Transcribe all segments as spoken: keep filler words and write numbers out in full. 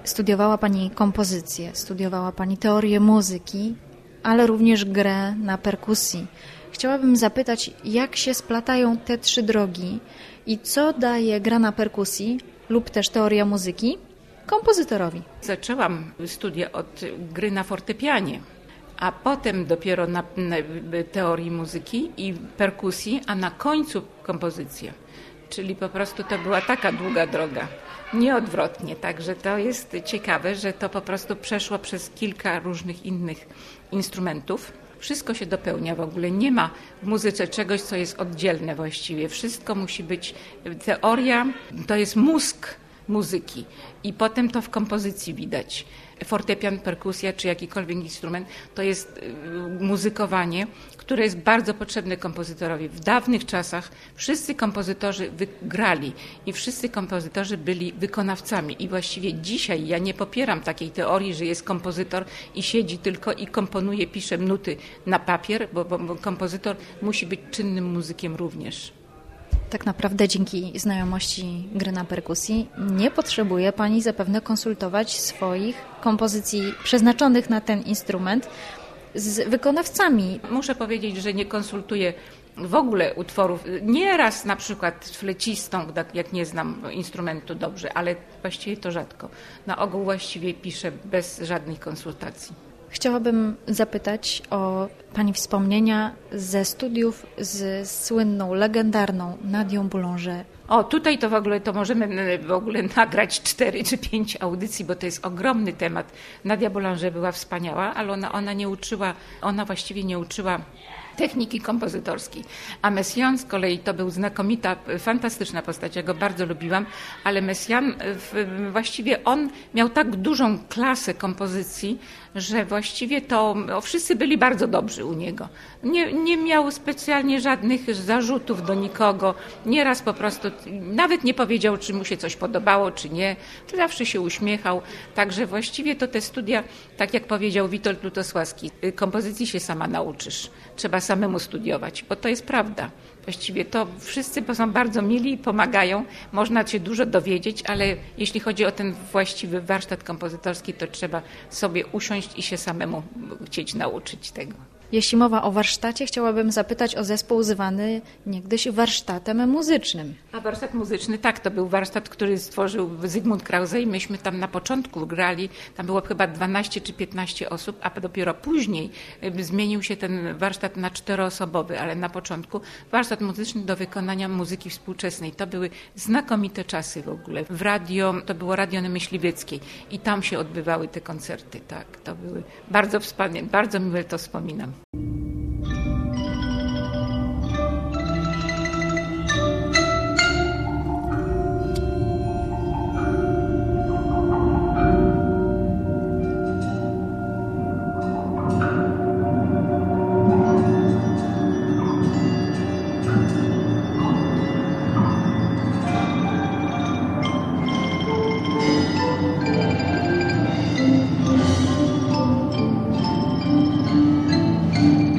Studiowała Pani kompozycję, studiowała Pani teorię muzyki, ale również grę na perkusji. Chciałabym zapytać, jak się splatają te trzy drogi i co daje gra na perkusji lub też teoria muzyki kompozytorowi? Zaczęłam studia od gry na fortepianie, a potem dopiero na, na teorii muzyki i perkusji, a na końcu kompozycja. Czyli po prostu to była taka długa droga, nieodwrotnie. Także to jest ciekawe, że to po prostu przeszło przez kilka różnych innych instrumentów. Wszystko się dopełnia w ogóle. Nie ma w muzyce czegoś, co jest oddzielne właściwie. Wszystko musi być, teoria to jest mózg muzyki i potem to w kompozycji widać. Fortepian, perkusja czy jakikolwiek instrument to jest muzykowanie, które jest bardzo potrzebne kompozytorowi. W dawnych czasach wszyscy kompozytorzy grali i wszyscy kompozytorzy byli wykonawcami i właściwie dzisiaj ja nie popieram takiej teorii, że jest kompozytor i siedzi tylko i komponuje, pisze nuty na papier, bo, bo, bo kompozytor musi być czynnym muzykiem również. Tak naprawdę dzięki znajomości gry na perkusji nie potrzebuje Pani zapewne konsultować swoich kompozycji przeznaczonych na ten instrument z wykonawcami. Muszę powiedzieć, że nie konsultuję w ogóle utworów. Nieraz na przykład z flecistą, jak nie znam instrumentu dobrze, ale właściwie to rzadko. Na ogół właściwie piszę bez żadnych konsultacji. Chciałabym zapytać o Pani wspomnienia ze studiów z słynną, legendarną Nadią Boulanger. O, tutaj to w ogóle to możemy w ogóle nagrać cztery czy pięć audycji, bo to jest ogromny temat. Nadia Boulanger była wspaniała, ale ona, ona nie uczyła, ona właściwie nie uczyła techniki kompozytorskiej. A Messiaen z kolei to był znakomita, fantastyczna postać, ja go bardzo lubiłam, ale Messiaen właściwie on miał tak dużą klasę kompozycji, że właściwie to o, wszyscy byli bardzo dobrzy u niego. Nie, nie miał specjalnie żadnych zarzutów do nikogo. Nieraz po prostu nawet nie powiedział, czy mu się coś podobało, czy nie. Zawsze się uśmiechał. Także właściwie to te studia, tak jak powiedział Witold Lutosławski, kompozycji się sama nauczysz. Trzeba samemu studiować, bo to jest prawda. Właściwie to wszyscy są bardzo mili i pomagają. Można się dużo dowiedzieć, ale jeśli chodzi o ten właściwy warsztat kompozytorski, to trzeba sobie usiąść i się samemu chcieć nauczyć tego. Jeśli mowa o warsztacie, chciałabym zapytać o zespół zwany niegdyś warsztatem muzycznym. A warsztat muzyczny, tak, to był warsztat, który stworzył Zygmunt Krause i myśmy tam na początku grali, tam było chyba dwanaście czy piętnaście osób, a dopiero później zmienił się ten warsztat na czteroosobowy, ale na początku warsztat muzyczny do wykonania muzyki współczesnej. To były znakomite czasy w ogóle. W radio, to było Radio na Myśliwieckiej i tam się odbywały te koncerty, tak, to były bardzo wspaniałe, bardzo miłe to wspominam. Thank you.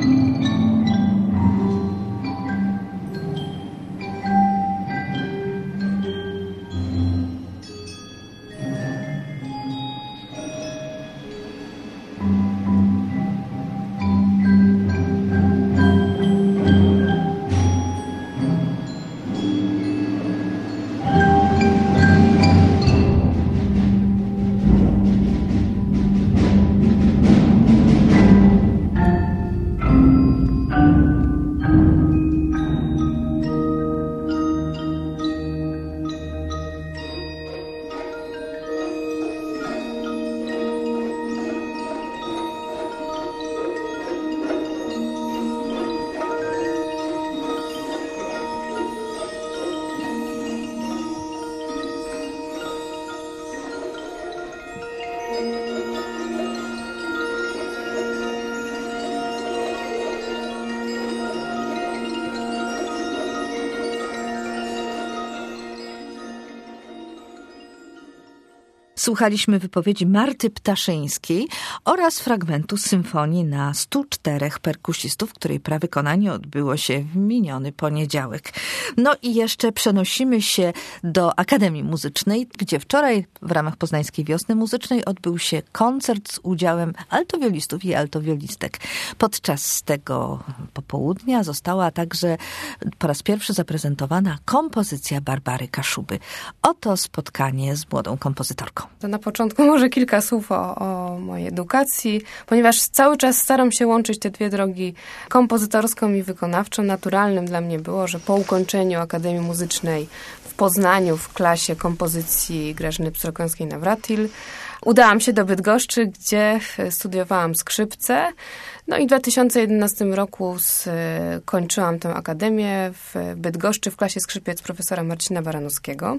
Słuchaliśmy wypowiedzi Marty Ptaszyńskiej oraz fragmentu symfonii na stu czterech perkusistów, której prawykonanie odbyło się w miniony poniedziałek. No i jeszcze przenosimy się do Akademii Muzycznej, gdzie wczoraj w ramach Poznańskiej Wiosny Muzycznej odbył się koncert z udziałem altowiolistów i altowiolistek. Podczas tego popołudnia została także po raz pierwszy zaprezentowana kompozycja Barbary Kaszuby. Oto spotkanie z młodą kompozytorką. To na początku może kilka słów o, o mojej edukacji, ponieważ cały czas staram się łączyć te dwie drogi, kompozytorską i wykonawczą. Naturalnym dla mnie było, że po ukończeniu Akademii Muzycznej w Poznaniu w klasie kompozycji Grażyny Pstrokońskiej-Nawratil udałam się do Bydgoszczy, gdzie studiowałam skrzypce. No i w dwa tysiące jedenastym roku skończyłam tę akademię w Bydgoszczy w klasie skrzypiec profesora Marcina Baranowskiego.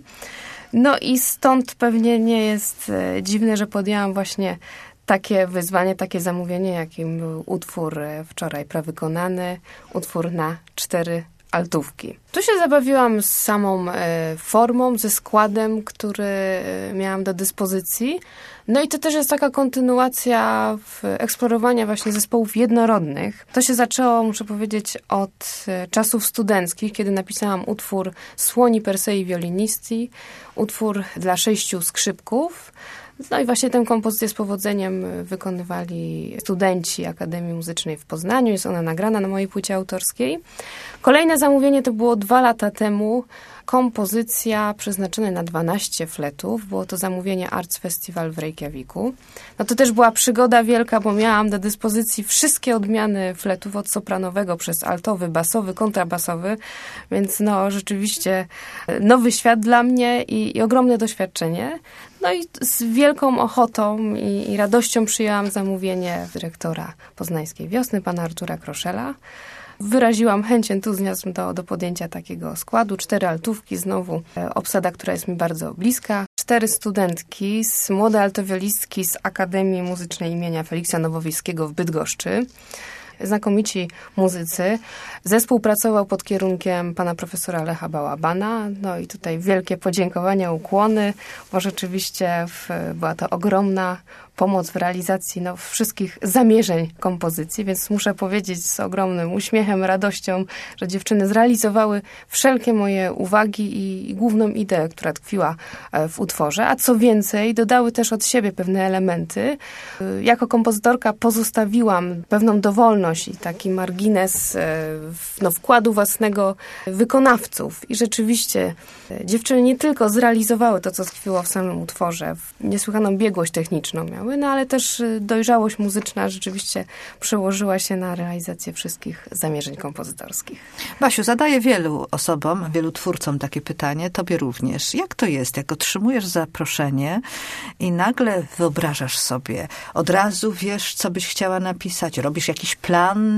No i stąd pewnie nie jest dziwne, że podjęłam właśnie takie wyzwanie, takie zamówienie, jakim był utwór wczoraj prawykonany, utwór na cztery altówki. Tu się zabawiłam z samą e, formą, ze składem, który miałam do dyspozycji. No i to też jest taka kontynuacja w eksplorowania właśnie zespołów jednorodnych. To się zaczęło, muszę powiedzieć, od e, czasów studenckich, kiedy napisałam utwór Słoni Persei Violinisti, utwór dla sześciu skrzypków. No i właśnie tę kompozycję z powodzeniem wykonywali studenci Akademii Muzycznej w Poznaniu. Jest ona nagrana na mojej płycie autorskiej. Kolejne zamówienie to było dwa lata temu. Kompozycja przeznaczona na dwanaście fletów. Było to zamówienie Arts Festival w Reykjaviku. No to też była przygoda wielka, bo miałam do dyspozycji wszystkie odmiany fletów, od sopranowego przez altowy, basowy, kontrabasowy. Więc no rzeczywiście nowy świat dla mnie i, i ogromne doświadczenie. No i z wielką ochotą i, i radością przyjęłam zamówienie dyrektora Poznańskiej Wiosny, pana Artura Kroszela. Wyraziłam chęć, entuzjazm do, do podjęcia takiego składu. Cztery altówki, znowu e, obsada, która jest mi bardzo bliska. Cztery studentki, z młode altowiolistki z Akademii Muzycznej imienia Feliksa Nowowiejskiego w Bydgoszczy. Znakomici muzycy. Zespół pracował pod kierunkiem pana profesora Lecha Bałabana. No i tutaj wielkie podziękowania, ukłony, bo rzeczywiście w, była to ogromna pomoc w realizacji no, wszystkich zamierzeń kompozycji, więc muszę powiedzieć z ogromnym uśmiechem, radością, że dziewczyny zrealizowały wszelkie moje uwagi i, i główną ideę, która tkwiła w utworze, a co więcej, dodały też od siebie pewne elementy. Jako kompozytorka pozostawiłam pewną dowolność i taki margines no, wkładu własnego wykonawców i rzeczywiście dziewczyny nie tylko zrealizowały to, co tkwiło w samym utworze, niesłychaną biegłość techniczną miały, no ale też dojrzałość muzyczna rzeczywiście przełożyła się na realizację wszystkich zamierzeń kompozytorskich. Basiu, zadaję wielu osobom, wielu twórcom takie pytanie, tobie również. Jak to jest, jak otrzymujesz zaproszenie i nagle wyobrażasz sobie, od razu wiesz, co byś chciała napisać, robisz jakiś plan,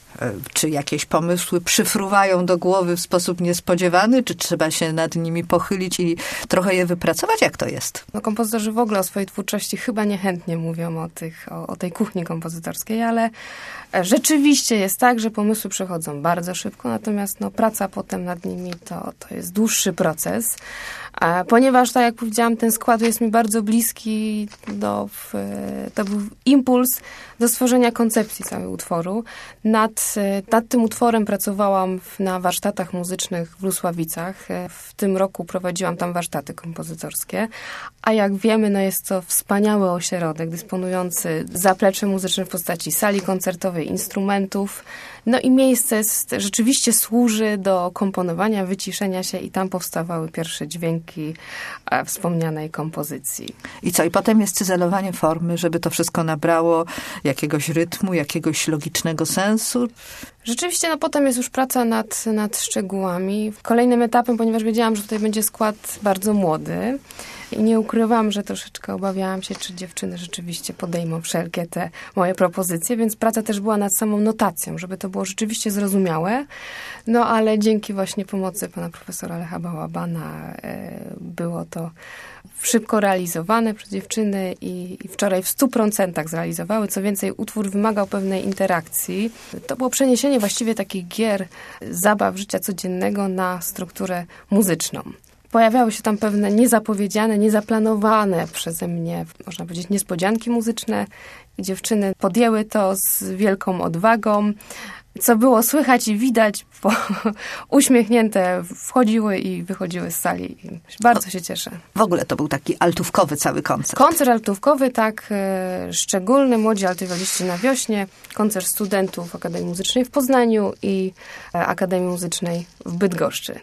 czy jakieś pomysły przyfruwają do głowy w sposób niespodziewany, czy trzeba się nad nimi pochylić i trochę je wypracować? Jak to jest? No, kompozytorzy w ogóle o swojej twórczości chyba niechętnie mówią o, tych, o, o tej kuchni kompozytorskiej, ale rzeczywiście jest tak, że pomysły przechodzą bardzo szybko, natomiast no, praca potem nad nimi to, to jest dłuższy proces. Ponieważ, tak jak powiedziałam, ten skład jest mi bardzo bliski, do, to był impuls do stworzenia koncepcji całego utworu. Nad, nad tym utworem pracowałam na warsztatach muzycznych w Lusławicach. W tym roku prowadziłam tam warsztaty kompozytorskie, a jak wiemy, no jest to wspaniały ośrodek dysponujący zapleczem muzycznym w postaci sali koncertowej, instrumentów. No i miejsce jest, rzeczywiście służy do komponowania, wyciszenia się i tam powstawały pierwsze dźwięki wspomnianej kompozycji. I co? I potem jest cyzelowanie formy, żeby to wszystko nabrało jakiegoś rytmu, jakiegoś logicznego sensu? Rzeczywiście, no potem jest już praca nad, nad szczegółami. Kolejnym etapem, ponieważ wiedziałam, że tutaj będzie skład bardzo młody i nie ukrywam, że troszeczkę obawiałam się, czy dziewczyny rzeczywiście podejmą wszelkie te moje propozycje, więc praca też była nad samą notacją, żeby to było rzeczywiście zrozumiałe. No ale dzięki właśnie pomocy pana profesora Lecha Bałabana e, było to szybko realizowane przez dziewczyny i, i wczoraj w stu procentach zrealizowały. Co więcej, utwór wymagał pewnej interakcji. To było przeniesienie właściwie takich gier, zabaw życia codziennego na strukturę muzyczną. Pojawiały się tam pewne niezapowiedziane, niezaplanowane przeze mnie, można powiedzieć, niespodzianki muzyczne. I dziewczyny podjęły to z wielką odwagą, co było słychać i widać, bo uśmiechnięte wchodziły i wychodziły z sali. I bardzo się cieszę. W ogóle to był taki altówkowy cały koncert. Koncert altówkowy, tak, e, szczególny. Młodzi altywaliści na wiośnie. Koncert studentów Akademii Muzycznej w Poznaniu i e, Akademii Muzycznej w Bydgoszczy.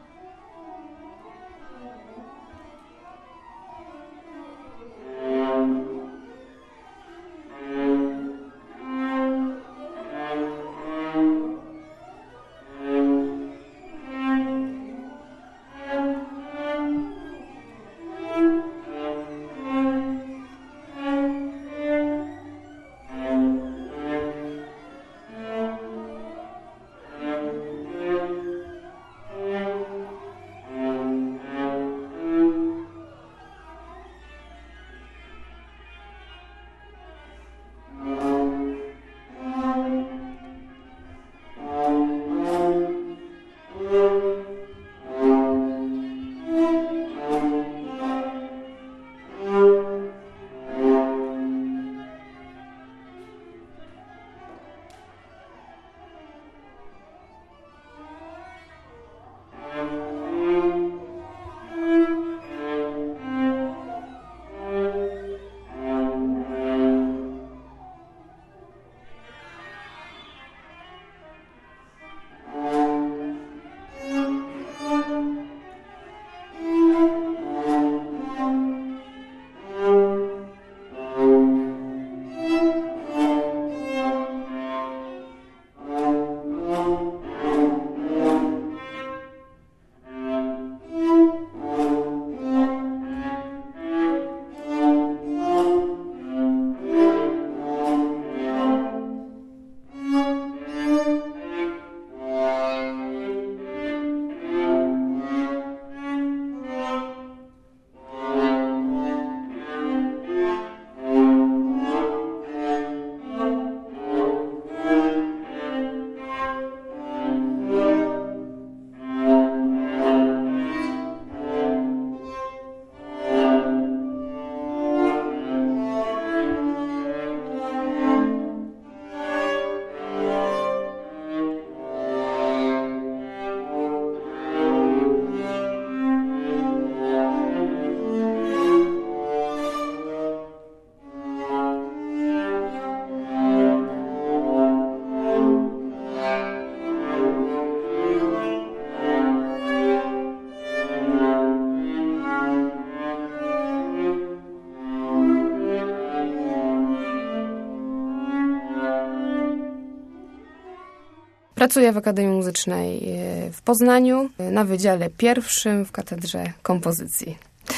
Pracuję w Akademii Muzycznej w Poznaniu, na Wydziale Pierwszym w Katedrze Kompozycji.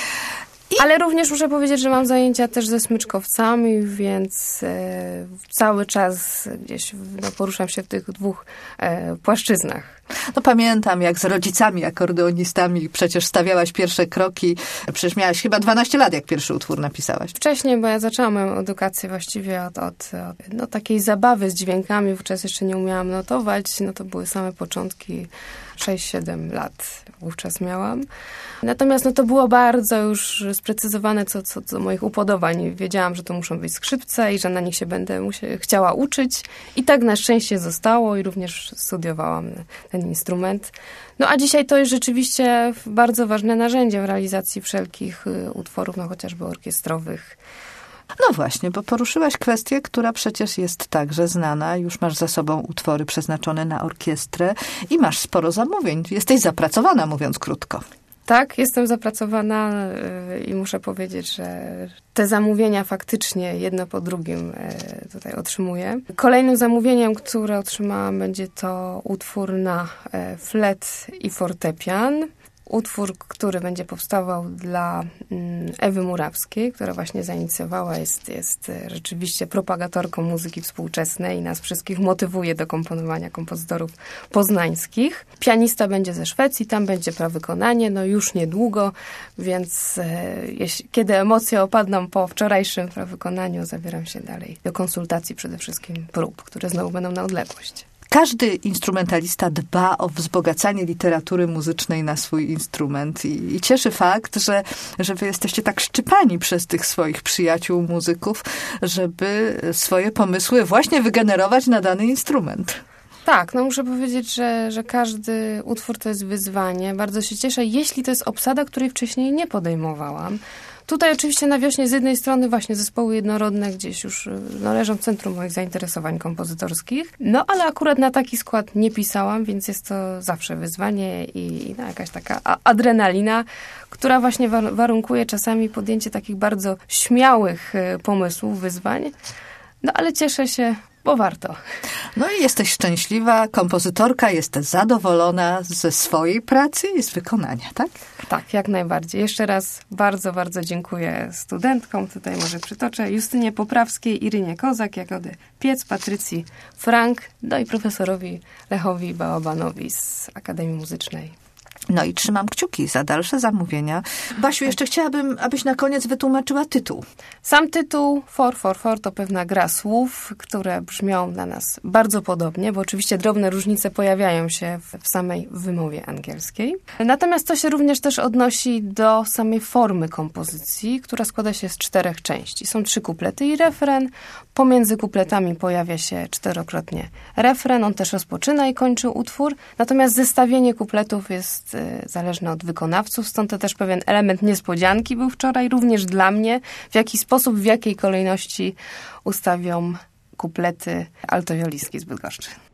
Ale również muszę powiedzieć, że mam zajęcia też ze smyczkowcami, więc e, cały czas gdzieś no, poruszam się w tych dwóch e, płaszczyznach. No pamiętam, jak z rodzicami, akordeonistami przecież stawiałaś pierwsze kroki. Przecież miałaś chyba dwanaście lat, jak pierwszy utwór napisałaś. Wcześniej, bo ja zaczęłam moją edukację właściwie od, od, od no, takiej zabawy z dźwiękami. Wówczas jeszcze nie umiałam notować. No to były same początki. sześć siedem lat wówczas miałam. Natomiast no, to było bardzo już sprecyzowane co, co do moich upodobań. Wiedziałam, że to muszą być skrzypce i że na nich się będę musia- chciała uczyć. I tak na szczęście zostało i również studiowałam ten instrument. No a dzisiaj to jest rzeczywiście bardzo ważne narzędzie w realizacji wszelkich utworów, no chociażby orkiestrowych. No właśnie, bo poruszyłaś kwestię, która przecież jest także znana. Już masz za sobą utwory przeznaczone na orkiestrę i masz sporo zamówień. Jesteś zapracowana, mówiąc krótko. Tak, jestem zapracowana i muszę powiedzieć, że te zamówienia faktycznie jedno po drugim tutaj otrzymuję. Kolejnym zamówieniem, które otrzymałam, będzie to utwór na flet i fortepian. Utwór, który będzie powstawał dla Ewy Murawskiej, która właśnie zainicjowała, jest, jest rzeczywiście propagatorką muzyki współczesnej i nas wszystkich motywuje do komponowania kompozytorów poznańskich. Pianista będzie ze Szwecji, tam będzie prawykonanie, no już niedługo, więc e, jeśli, kiedy emocje opadną po wczorajszym prawykonaniu, zabieram się dalej do konsultacji, przede wszystkim prób, które znowu będą na odległość. Każdy instrumentalista dba o wzbogacanie literatury muzycznej na swój instrument i, i cieszy fakt, że, że wy jesteście tak szczypani przez tych swoich przyjaciół muzyków, żeby swoje pomysły właśnie wygenerować na dany instrument. Tak, no muszę powiedzieć, że, że każdy utwór to jest wyzwanie. Bardzo się cieszę, jeśli to jest obsada, której wcześniej nie podejmowałam. Tutaj oczywiście na Wiośnie z jednej strony właśnie zespoły jednorodne gdzieś już no, leżą w centrum moich zainteresowań kompozytorskich. No ale akurat na taki skład nie pisałam, więc jest to zawsze wyzwanie i no, jakaś taka adrenalina, która właśnie warunkuje czasami podjęcie takich bardzo śmiałych pomysłów, wyzwań. No ale cieszę się, bo warto. No i jesteś szczęśliwa, kompozytorka, jesteś zadowolona ze swojej pracy i z wykonania, tak? Tak, jak najbardziej. Jeszcze raz bardzo, bardzo dziękuję studentkom. Tutaj może przytoczę Justynie Poprawskiej, Irynie Kozak, Jagody Piec, Patrycji Frank, no i profesorowi Lechowi Bałabanowi z Akademii Muzycznej. No i trzymam kciuki za dalsze zamówienia. Basiu, jeszcze chciałabym, abyś na koniec wytłumaczyła tytuł. Sam tytuł For, For, For to pewna gra słów, które brzmią dla nas bardzo podobnie, bo oczywiście drobne różnice pojawiają się w, w samej wymowie angielskiej. Natomiast to się również też odnosi do samej formy kompozycji, która składa się z czterech części. Są trzy kuplety i refren. Pomiędzy kupletami pojawia się czterokrotnie refren. On też rozpoczyna i kończy utwór. Natomiast zestawienie kupletów jest zależne od wykonawców, stąd to też pewien element niespodzianki był wczoraj również dla mnie, w jaki sposób, w jakiej kolejności ustawią kuplety altowiolistki z Bydgoszczy.